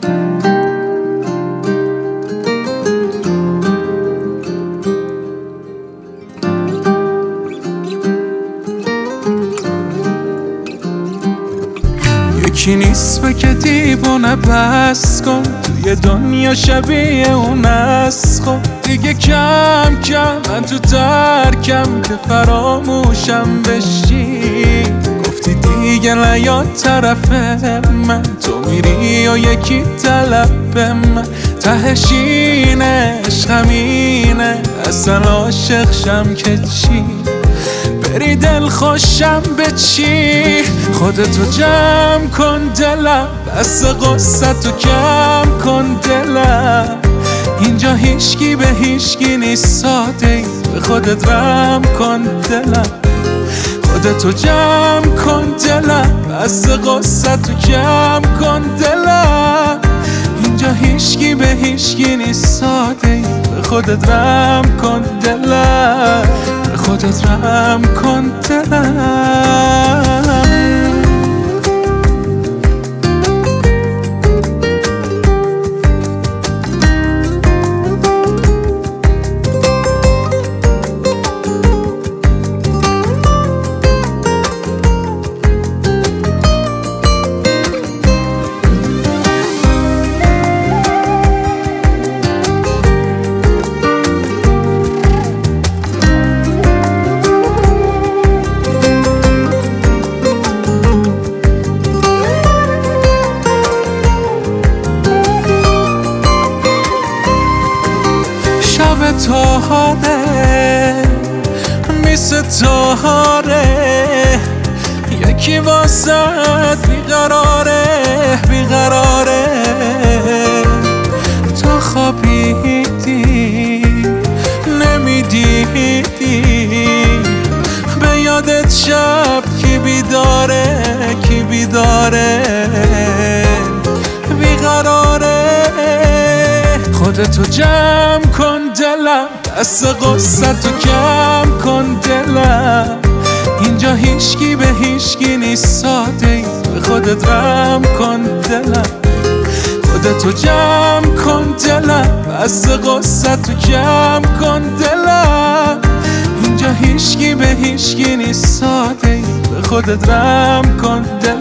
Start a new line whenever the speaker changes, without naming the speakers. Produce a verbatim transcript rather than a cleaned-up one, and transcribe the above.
یکی نیست بگه دیوونه بس کن، توی دنیا شبیه اون است. خب دیگه کم کم من تو ترکم که فراموشم بشی. گفتی دیگه نیا طرف من، تو میری و یکی طلب من. تهش اینه عشقم اینه، اصلا عاشق شم که چی؟ بری دل خوشم به چی؟ خودتو جمع کن دلم، بس غصتو کم کن دلم. اینجا هیچکی به هیچکی نیست، ساده ای به خودت رم کن دلم. خودتو جمع کن دلم، بس غصتو کم کن دلم. اینجا هیچکی به هیچکی نیست، ساده ای به خودت رم کن دلم. خودت رم کن دلم. تاهاره میسه تاهاره، یکی واسد بیقراره بیقراره. تا خوابیدی نمیدیدی، به یادت شب کی بیداره کی بیداره بیقراره. خودتو جمع کن دلم، دست غصتو کم کن دلم. اینجا هیچکی به هیچکی نیست، ساده ای به خودت رم کن دلم. خودتو جمع کن دلم، دست غصتو کم کن دلم. اینجا هیچکی به هیچکی نیست، ساده ای به خودت رم کن دلم.